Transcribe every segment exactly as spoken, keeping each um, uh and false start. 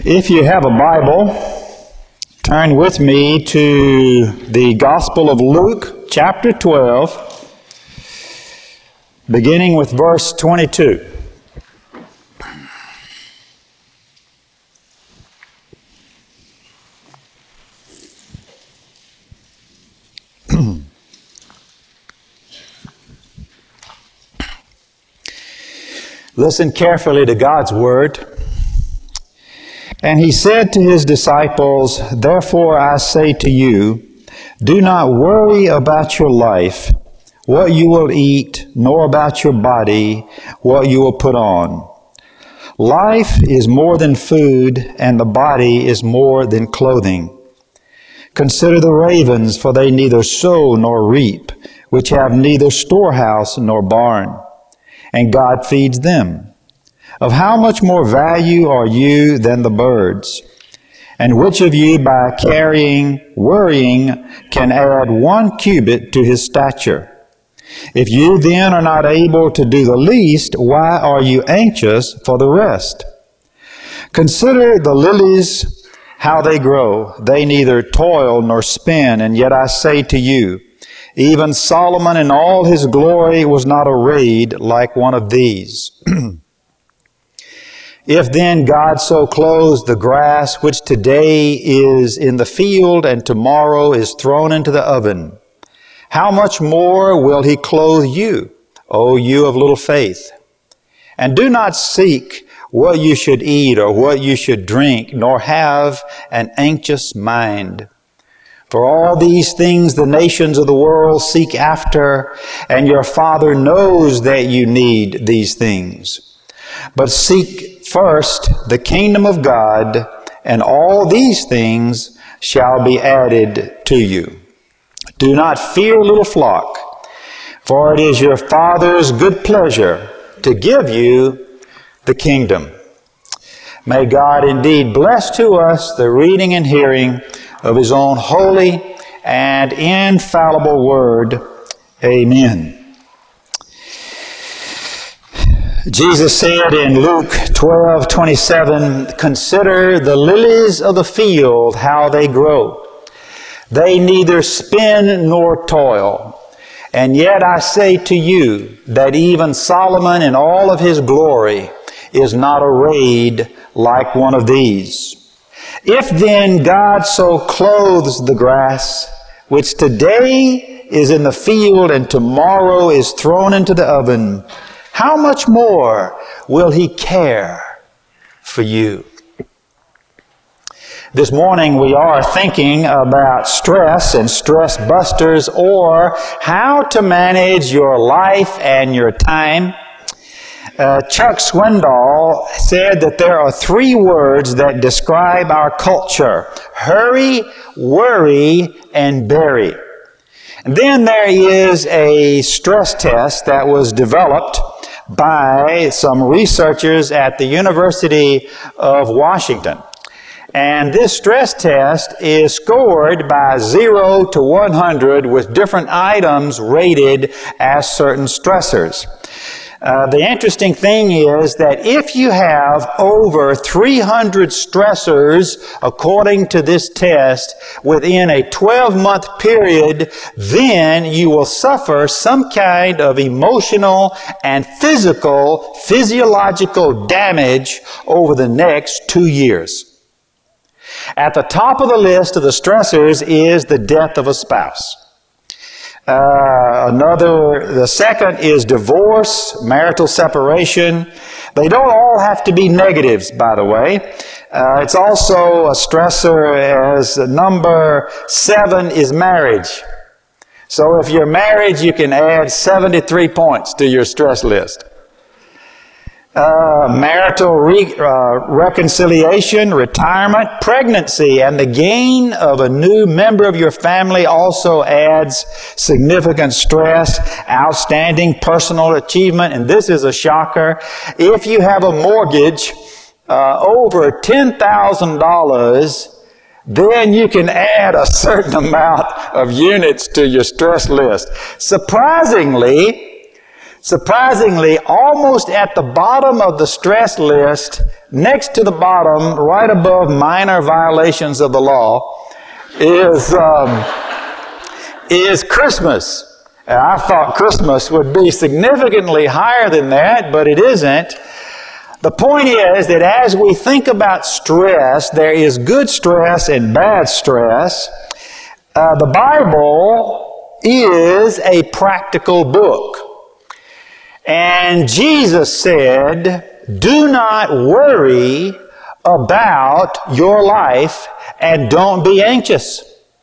If you have a Bible, turn with me to the Gospel of Luke, chapter twelve, beginning with verse twenty-two. Listen carefully to God's word. And he said to his disciples, "Therefore I say to you, do not worry about your life, what you will eat, nor about your body, what you will put on. Life is more than food, and the body is more than clothing. Consider the ravens, for they neither sow nor reap, which have neither storehouse nor barn, and God feeds them. Of how much more value are you than the birds? And which of you by carrying, worrying, can add one cubit to his stature? If you then are not able to do the least, why are you anxious for the rest? Consider the lilies, how they grow. They neither toil nor spin, and yet I say to you, even Solomon in all his glory was not arrayed like one of these. If then God so clothes the grass, which today is in the field and tomorrow is thrown into the oven, how much more will he clothe you, O you of little faith? And do not seek what you should eat or what you should drink, nor have an anxious mind. For all these things the nations of the world seek after, and your Father knows that you need these things. But seek first the kingdom of God, and all these things shall be added to you. Do not fear, little flock, for it is your Father's good pleasure to give you the kingdom." May God indeed bless to us the reading and hearing of His own holy and infallible word. Amen. Jesus said in Luke twelve twenty-seven, "Consider the lilies of the field, how they grow. They neither spin nor toil. And yet I say to you that even Solomon in all of his glory is not arrayed like one of these. If then God so clothes the grass, which today is in the field and tomorrow is thrown into the oven, how much more will He care for you?" This morning we are thinking about stress and stress busters, or how to manage your life and your time. Uh, Chuck Swindoll said that there are three words that describe our culture: hurry, worry, and bury. And then there is a stress test that was developed by some researchers at the University of Washington. And this stress test is scored by zero to one hundred with different items rated as certain stressors. Uh, the interesting thing is that if you have over three hundred stressors, according to this test, within a twelve-month period, then you will suffer some kind of emotional and physical, physiological damage over the next two years. At the top of the list of the stressors is the death of a spouse. Uh, another, the second is divorce, marital separation. They don't all have to be negatives, by the way. Uh, it's also a stressor as number seven is marriage. So if you're married, you can add seventy-three points to your stress list. Uh, marital re- uh, reconciliation, retirement, pregnancy, and the gain of a new member of your family also adds significant stress. Outstanding personal achievement, and this is a shocker. If you have a mortgage uh, over ten thousand dollars, then you can add a certain amount of units to your stress list. Surprisingly, Surprisingly, almost at the bottom of the stress list, next to the bottom, right above minor violations of the law, is, um, is Christmas. And I thought Christmas would be significantly higher than that, but it isn't. The point is that as we think about stress, there is good stress and bad stress. Uh, the Bible is a practical book. And Jesus said, do not worry about your life and don't be anxious.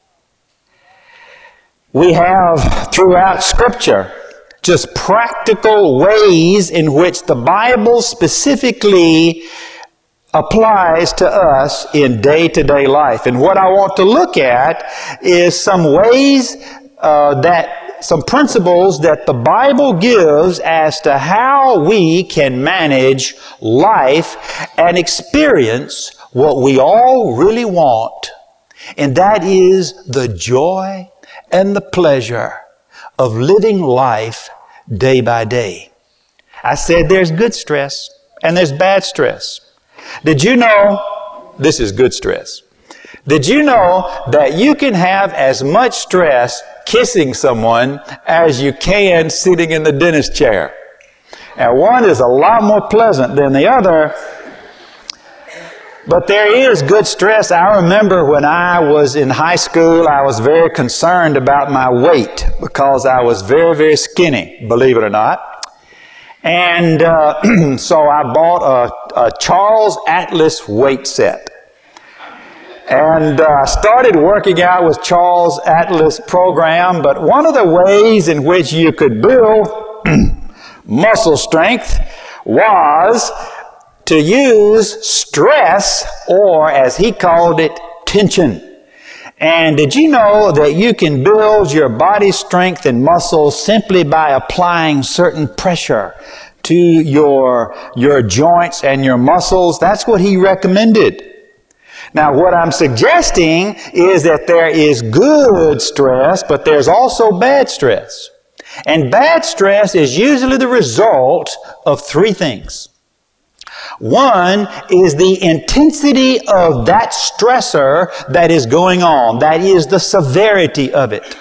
We have throughout Scripture just practical ways in which the Bible specifically applies to us in day-to-day life. And what I want to look at is some ways uh, that some principles that the Bible gives as to how we can manage life and experience what we all really want. And that is the joy and the pleasure of living life day by day. I said there's good stress and there's bad stress. Did you know, this is good stress. Did you know that you can have as much stress kissing someone as you can sitting in the dentist chair? And one is a lot more pleasant than the other. But there is good stress. I remember when I was in high school, I was very concerned about my weight because I was very, very skinny, believe it or not. And uh, so I bought a, a Charles Atlas weight set. And I uh, started working out with Charles Atlas program, but one of the ways in which you could build muscle strength was to use stress, or as he called it, tension. And did you know that you can build your body strength and muscle simply by applying certain pressure to your, your joints and your muscles? That's what he recommended. Now, what I'm suggesting is that there is good stress, but there's also bad stress. And bad stress is usually the result of three things. One is the intensity of that stressor that is going on. That is the severity of it.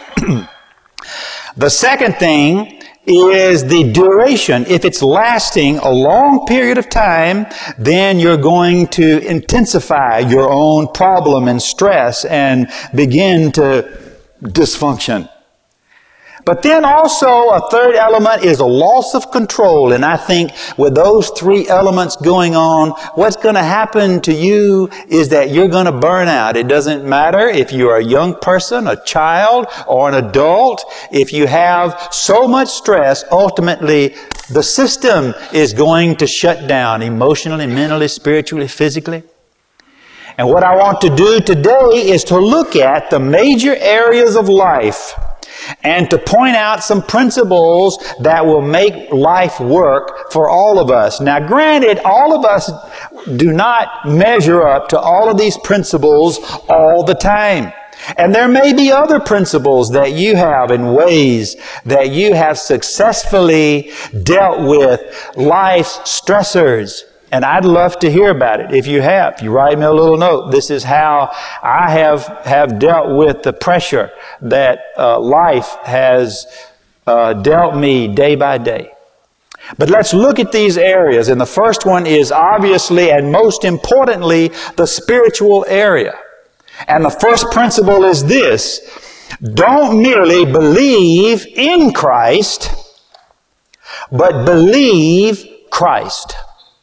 The second thing is the duration. If it's lasting a long period of time, then you're going to intensify your own problem and stress and begin to dysfunction. But then also a third element is a loss of control. And I think with those three elements going on, what's going to happen to you is that you're going to burn out. It doesn't matter if you're a young person, a child, or an adult. If you have so much stress, ultimately the system is going to shut down emotionally, mentally, spiritually, physically. And what I want to do today is to look at the major areas of life and to point out some principles that will make life work for all of us. Now, granted, all of us do not measure up to all of these principles all the time. And there may be other principles that you have in ways that you have successfully dealt with life's stressors. And I'd love to hear about it. If you have, you write me a little note. This is how I have, have dealt with the pressure that uh, life has uh, dealt me day by day. But let's look at these areas. And the first one is obviously and most importantly the spiritual area. And the first principle is this: don't merely believe in Christ, but believe Christ.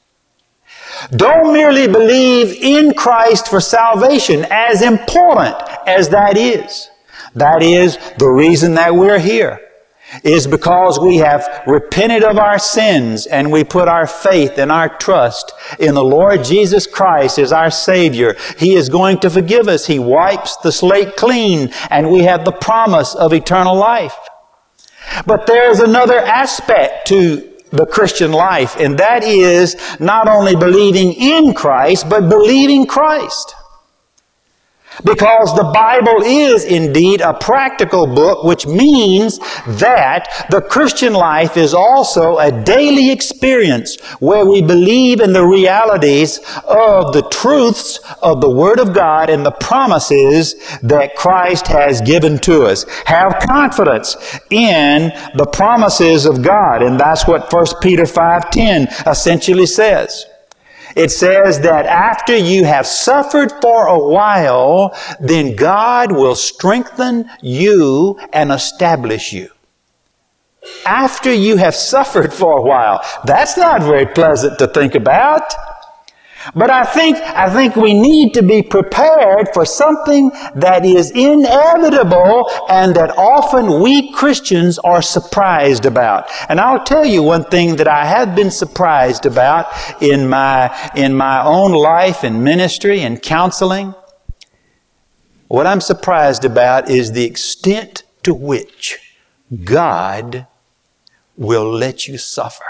Don't merely believe in Christ for salvation, as important as that is. That is the reason that we're here, is because we have repented of our sins and we put our faith and our trust in the Lord Jesus Christ as our Savior. He is going to forgive us. He wipes the slate clean, and we have the promise of eternal life. But there's another aspect to the Christian life, and that is not only believing in Christ, but believing Christ. Because the Bible is indeed a practical book, which means that the Christian life is also a daily experience where we believe in the realities of the truths of the Word of God and the promises that Christ has given to us. Have confidence in the promises of God, and that's what First Peter five ten essentially says. It says that after you have suffered for a while, then God will strengthen you and establish you. After you have suffered for a while. That's not very pleasant to think about. But I think, I think we need to be prepared for something that is inevitable and that often we Christians are surprised about. And I'll tell you one thing that I have been surprised about in my, in my own life and ministry and counseling. What I'm surprised about is the extent to which God will let you suffer.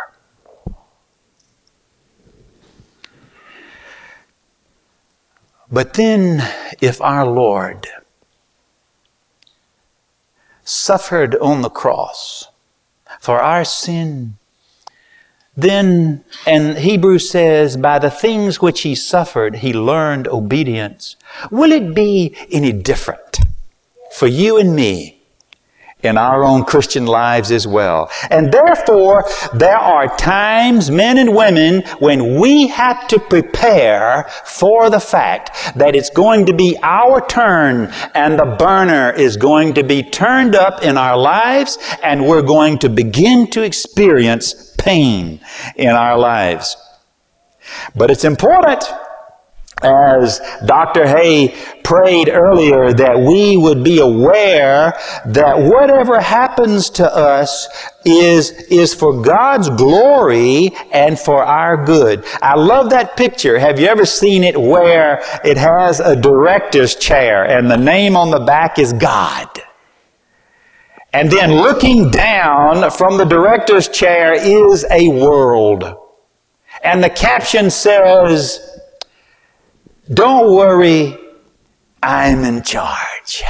But then, if our Lord suffered on the cross for our sin, then, and Hebrews says, by the things which He suffered, He learned obedience. Will it be any different for you and me in our own Christian lives as well? And therefore, there are times, men and women, when we have to prepare for the fact that it's going to be our turn and the burner is going to be turned up in our lives and we're going to begin to experience pain in our lives. But it's important, as Doctor Hay prayed earlier, that we would be aware that whatever happens to us is, is for God's glory and for our good. I love that picture. Have you ever seen it where it has a director's chair and the name on the back is God? And then looking down from the director's chair is a world. And the caption says, "Don't worry, I'm in charge."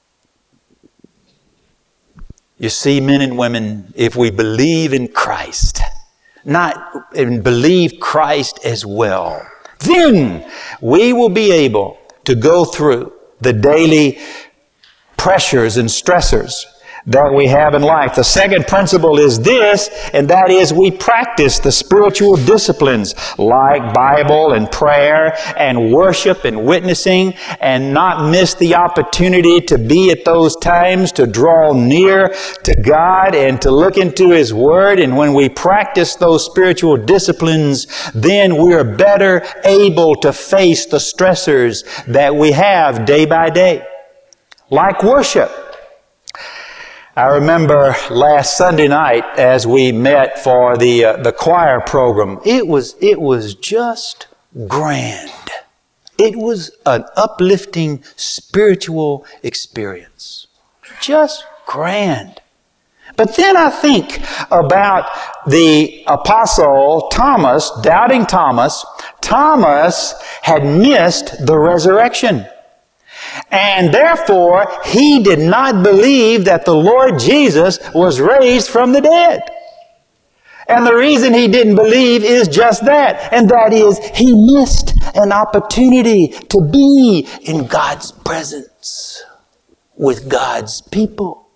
You see, men and women, if we believe in Christ, not and believe Christ as well, then we will be able to go through the daily pressures and stressors that we have in life. The second principle is this, and that is we practice the spiritual disciplines like Bible and prayer and worship and witnessing, and not miss the opportunity to be at those times to draw near to God and to look into His Word. And when we practice those spiritual disciplines, then we're better able to face the stressors that we have day by day. Like worship. I remember last Sunday night as we met for the uh, the choir program. It was it was just grand. It was an uplifting spiritual experience. Just grand. But then I think about the apostle Thomas, doubting Thomas. Thomas had missed the resurrection. And therefore, he did not believe that the Lord Jesus was raised from the dead. And the reason he didn't believe is just that. And that is, he missed an opportunity to be in God's presence with God's people.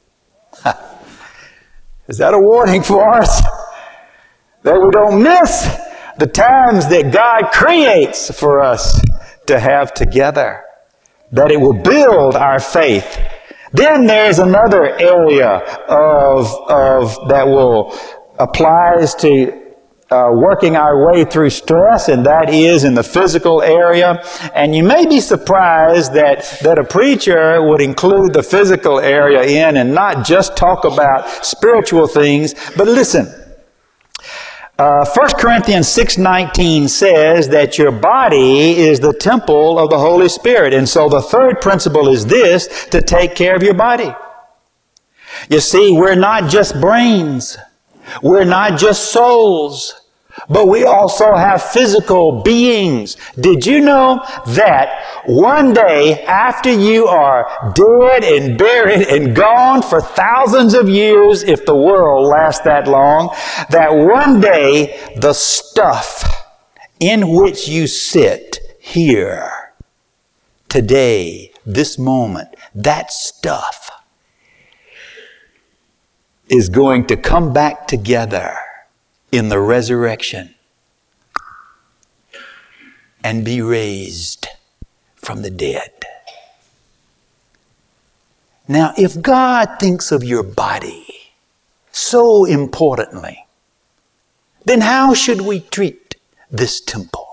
Is that a warning for us? That we don't miss the times that God creates for us to have together. That it will build our faith. Then there's another area of, of that will applies to uh, working our way through stress, and that is in the physical area. And you may be surprised that, that a preacher would include the physical area in and not just talk about spiritual things. But listen, Uh, First Corinthians six nineteen says that your body is the temple of the Holy Spirit. And so the third principle is this, to take care of your body. You see, we're not just brains. We're not just souls. but we also have physical beings. Did you know that one day after you are dead and buried and gone for thousands of years, if the world lasts that long, that one day the stuff in which you sit here today, this moment, that stuff is going to come back together in the resurrection and be raised from the dead. Now, if God thinks of your body so importantly, then how should we treat this temple?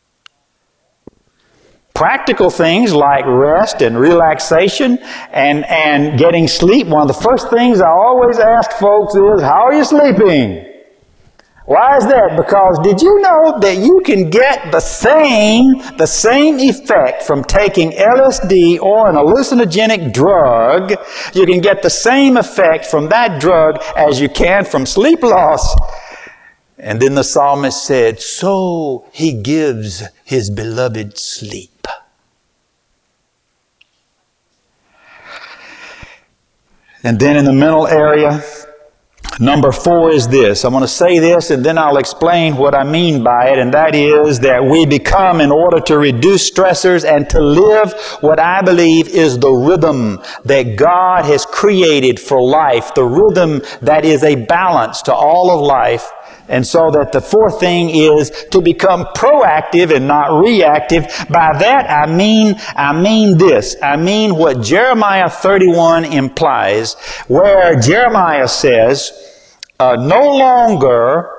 Practical things like rest and relaxation and, and getting sleep. One of the first things I always ask folks is, how are you sleeping? Why is that? Because did you know that you can get the same, the same effect from taking L S D or an hallucinogenic drug? You can get the same effect from that drug as you can from sleep loss. And then the psalmist said, so he gives his beloved sleep. And then in the mental area, number four is this. I'm going to say this and then I'll explain what I mean by it. And that is that we become, in order to reduce stressors and to live what I believe is the rhythm that God has created for life, the rhythm that is a balance to all of life. And so that the fourth thing is to become proactive and not reactive. By that I mean, I mean this. I mean what Jeremiah thirty-one implies, where Jeremiah says, uh, no longer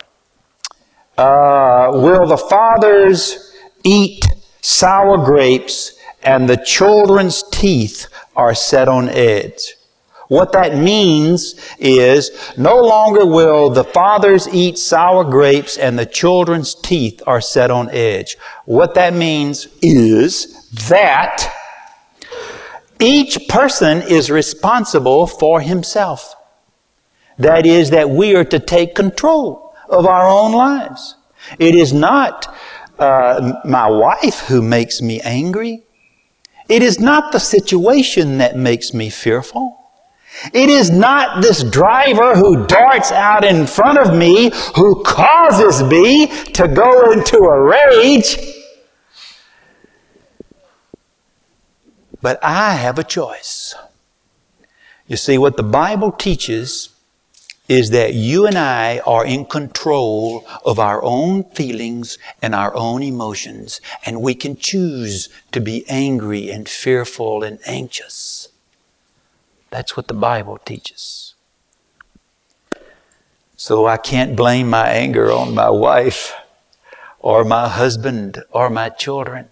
uh, will the fathers eat sour grapes and the children's teeth are set on edge. What that means is no longer will the fathers eat sour grapes and the children's teeth are set on edge. What that means is that each person is responsible for himself. That is, that we are to take control of our own lives. It is not uh, my wife who makes me angry. It is not the situation that makes me fearful. It is not this driver who darts out in front of me who causes me to go into a rage. But I have a choice. You see, what the Bible teaches is that you and I are in control of our own feelings and our own emotions, and we can choose to be angry and fearful and anxious. That's what the Bible teaches. So I can't blame my anger on my wife or my husband or my children.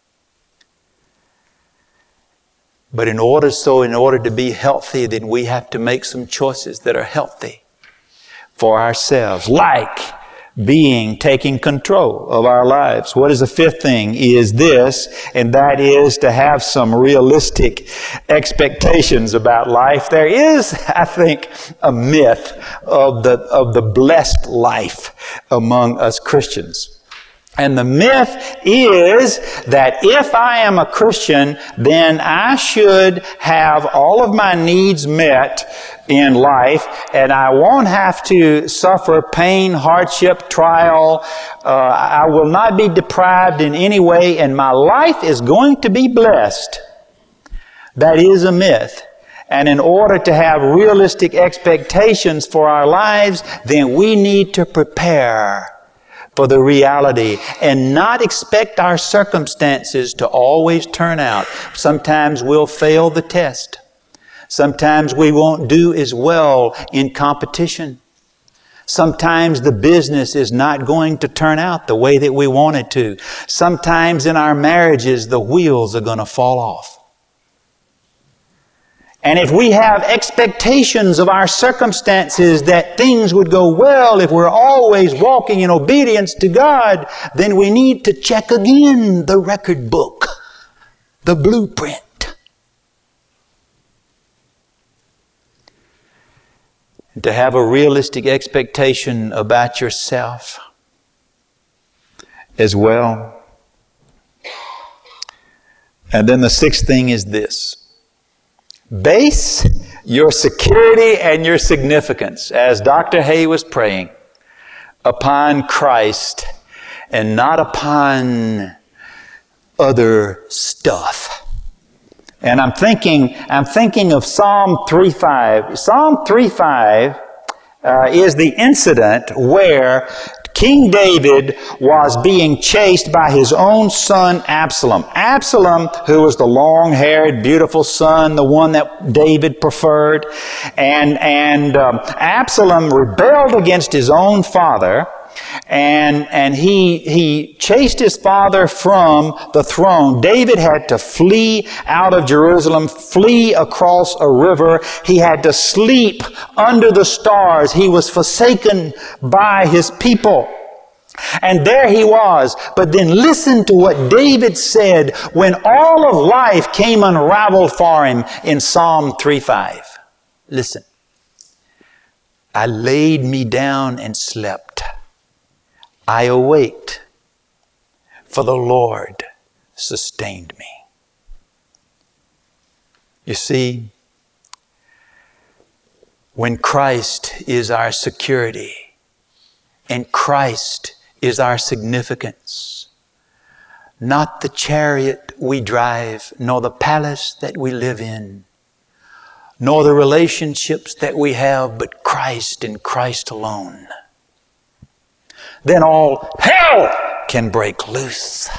But in order so, in order to be healthy, then we have to make some choices that are healthy for ourselves, like being, taking control of our lives. What is the fifth thing? Is this, and that is to have some realistic expectations about life. There is, I think, a myth of the, of the blessed life among us Christians. And the myth is that if I am a Christian, then I should have all of my needs met in life, and I won't have to suffer pain, hardship, trial. Uh, I will not be deprived in any way, and my life is going to be blessed. That is a myth. And in order to have realistic expectations for our lives, then we need to prepare for the reality and not expect our circumstances to always turn out. Sometimes we'll fail the test. Sometimes we won't do as well in competition. Sometimes the business is not going to turn out the way that we want it to. Sometimes in our marriages, the wheels are going to fall off. And if we have expectations of our circumstances that things would go well if we're always walking in obedience to God, then we need to check again the record book, the blueprint. And to have a realistic expectation about yourself as well. And then the sixth thing is this. Base your security and your significance, as Doctor Hay was praying, upon Christ and not upon other stuff. And I'm thinking, I'm thinking of Psalm three five. Psalm three five uh, is the incident where King David was being chased by his own son Absalom. Absalom, who was the long-haired, beautiful son, the one that David preferred. And, and um, Absalom rebelled against his own father. And, and he, he chased his father from the throne. David had to flee out of Jerusalem, flee across a river. He had to sleep under the stars. He was forsaken by his people. And there he was. But then listen to what David said when all of life came unraveled for him in Psalm three five. Listen. I laid me down and slept. I awaked, for the Lord sustained me. You see, when Christ is our security and Christ is our significance, not the chariot we drive, nor the palace that we live in, nor the relationships that we have, but Christ and Christ alone, then all hell can break loose.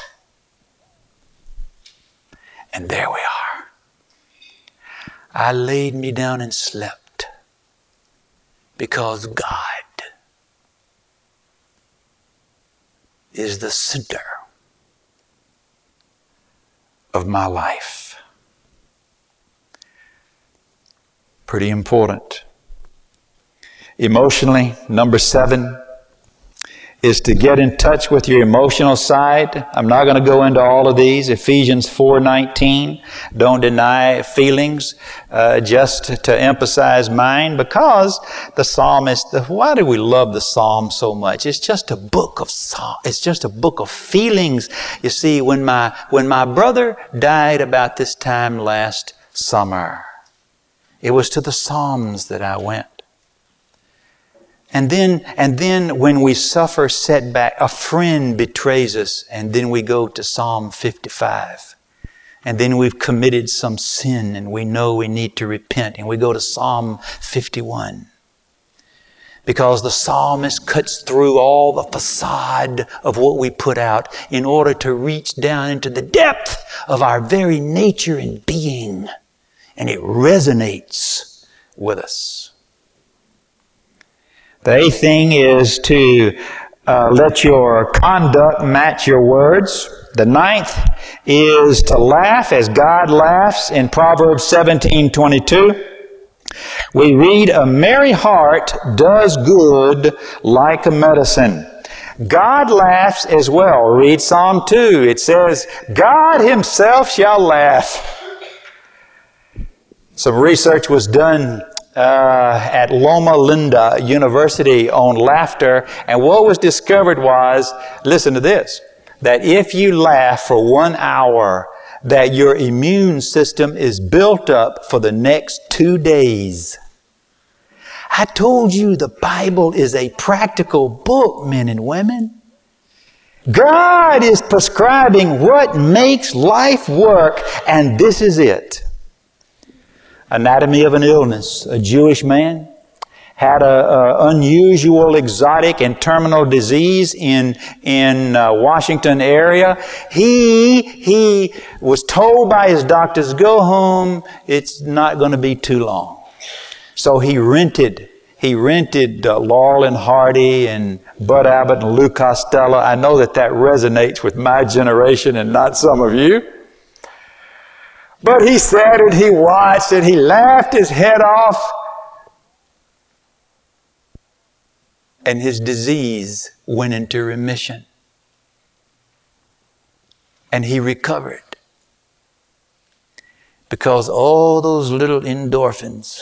And there we are. I laid me down and slept because God is the center of my life. Pretty important. Emotionally, number seven is to get in touch with your emotional side. I'm not going to go into all of these. Ephesians four nineteen. Don't deny feelings, uh, just to emphasize mine, because the psalmist, the, why do we love the psalm so much? It's just a book of psalm. It's just a book of feelings. You see, when my, when my brother died about this time last summer, it was to the Psalms that I went. And then, and then when we suffer setback, a friend betrays us, and then we go to Psalm fifty-five. And then we've committed some sin and we know we need to repent, and we go to Psalm fifty-one. Because the psalmist cuts through all the facade of what we put out in order to reach down into the depth of our very nature and being. And it resonates with us. The eighth thing is to uh, let your conduct match your words. The ninth is to laugh as God laughs in Proverbs seventeen twenty-two. We read, a merry heart does good like a medicine. God laughs as well. Read Psalm two. It says, God Himself shall laugh. Some research was done Uh, at Loma Linda University on laughter. And what was discovered was, listen to this, that if you laugh for one hour, that your immune system is built up for the next two days. I told you the Bible is a practical book, men and women. God is prescribing what makes life work, and this is it. Anatomy of an illness. A Jewish man had a, a unusual, exotic, and terminal disease in in uh, Washington area. He he was told by his doctors, "Go home. It's not going to be too long." So he rented. He rented uh, Laurel and Hardy and Bud Abbott and Lou Costello. I know that that resonates with my generation and not some of you. But he sat and he watched and he laughed his head off. And his disease went into remission. And he recovered. Because all those little endorphins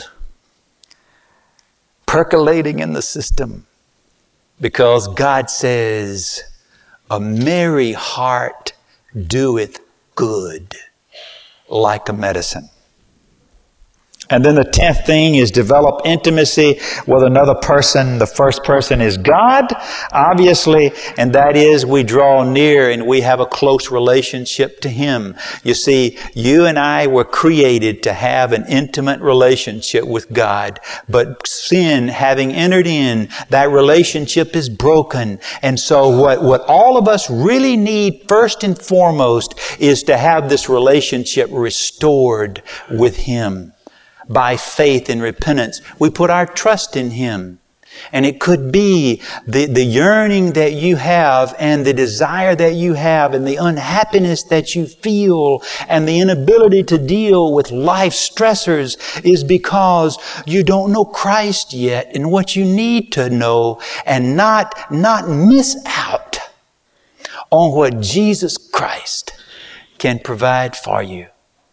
percolating in the system. Because God says, A merry heart doeth good, like a medicine. And then the tenth thing is develop intimacy with another person. The first person is God, obviously, and that is we draw near and we have a close relationship to Him. You see, you and I were created to have an intimate relationship with God, but sin having entered in, that relationship is broken. And so what, what all of us really need first and foremost is to have this relationship restored with Him. By faith and repentance, we put our trust in Him. And it could be the, the yearning that you have and the desire that you have and the unhappiness that you feel and the inability to deal with life stressors is because you don't know Christ yet and what you need to know and not, not miss out on what Jesus Christ can provide for you.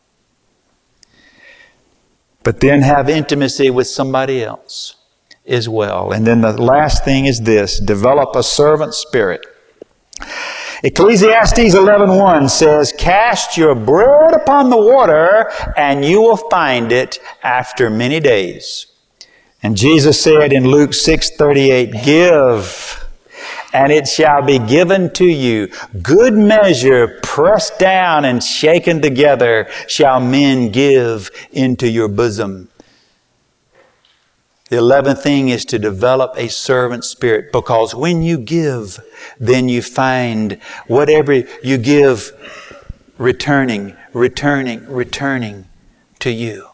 But then have intimacy with somebody else as well. And then the last thing is this, develop a servant spirit. Ecclesiastes eleven one says, cast your bread upon the water and you will find it after many days. And Jesus said in Luke six thirty-eight, give and it shall be given to you. Good measure, pressed down and shaken together, shall men give into your bosom. The eleventh thing is to develop a servant spirit, because when you give, then you find whatever you give returning, returning, returning to you.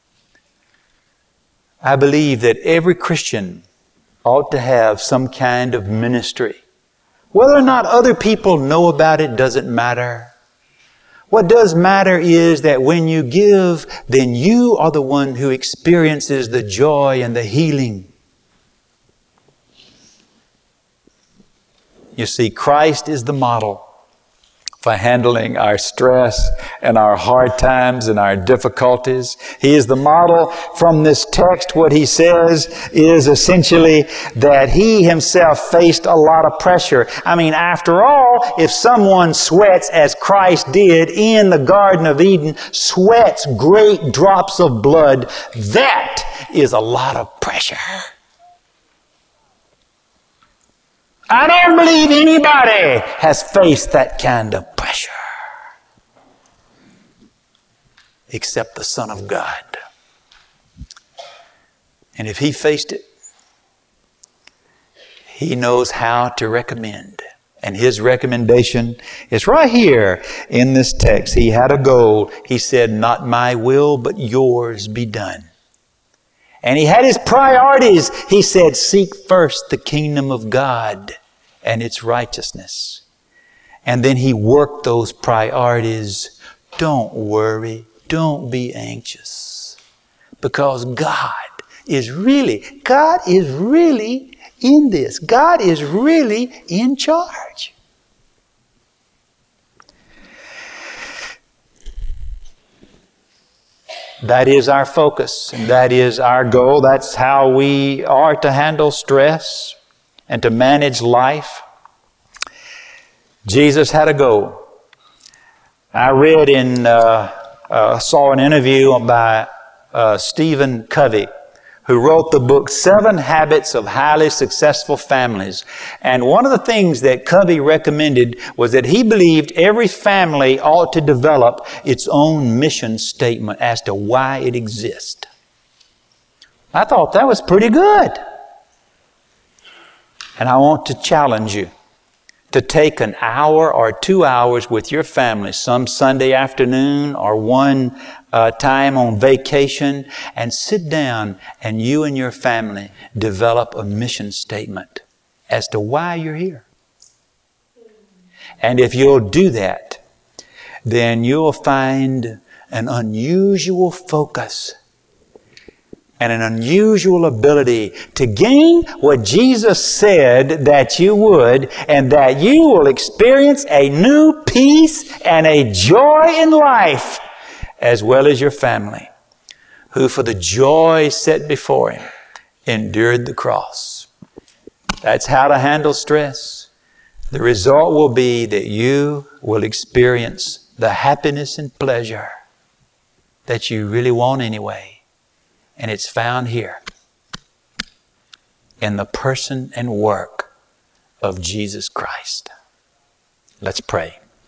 I believe that every Christian ought to have some kind of ministry. Whether or not other people know about it doesn't matter. What does matter is that when you give, then you are the one who experiences the joy and the healing. You see, Christ is the model for handling our stress and our hard times and our difficulties. He is the model from this text. What he says is essentially that he himself faced a lot of pressure. I mean, after all, if someone sweats as Christ did in the Garden of Eden, sweats great drops of blood, that is a lot of pressure. I don't believe anybody has faced that kind of pressure except the Son of God. And if He faced it, He knows how to recommend. And His recommendation is right here in this text. He had a goal. He said, not my will, but yours be done. And He had His priorities. He said, seek first the kingdom of God and its righteousness. And then He worked those priorities. Don't worry. Don't be anxious. Because God is really, God is really in this. God is really in charge. That is our focus, and that is our goal. That's how we are to handle stress and to manage life. Jesus had a goal. I read in, uh, uh, saw an interview by uh, Stephen Covey, who wrote the book Seven Habits of Highly Successful Families. And one of the things that Covey recommended was that he believed every family ought to develop its own mission statement as to why it exists. I thought that was pretty good. And I want to challenge you to take an hour or two hours with your family, some Sunday afternoon or one uh, time on vacation, and sit down and you and your family develop a mission statement as to why you're here. And if you'll do that, then you'll find an unusual focus and an unusual ability to gain what Jesus said that you would, and that you will experience a new peace and a joy in life, as well as your family, who for the joy set before Him endured the cross. That's how to handle stress. The result will be that you will experience the happiness and pleasure that you really want anyway. And it's found here in the person and work of Jesus Christ. Let's pray.